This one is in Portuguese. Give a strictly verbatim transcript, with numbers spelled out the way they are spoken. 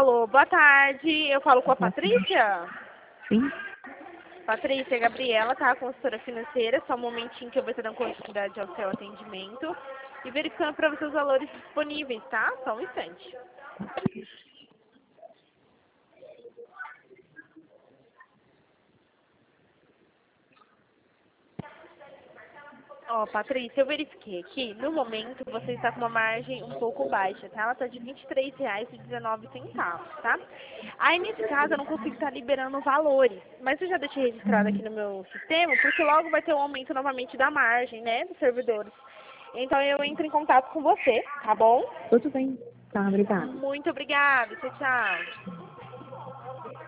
Alô, boa tarde. Eu falo com a Patrícia? Sim. Patrícia, Gabriela, tá? Consultora financeira. Só um momentinho que eu vou estar dando continuidade ao seu atendimento. E verificando para você os valores disponíveis, tá? Só um instante. Ó, Patrícia, eu verifiquei aqui. No momento, você está com uma margem um pouco baixa, tá? Ela está de vinte e três reais e dezenove centavos, tá? Aí, nesse caso, eu não consigo estar liberando valores. Mas eu já deixei registrado aqui no meu sistema, porque logo vai ter um aumento novamente da margem, né, dos servidores. Então, eu entro em contato com você, tá bom? Tudo bem. Tá, obrigada. Muito obrigada. Tchau, tchau.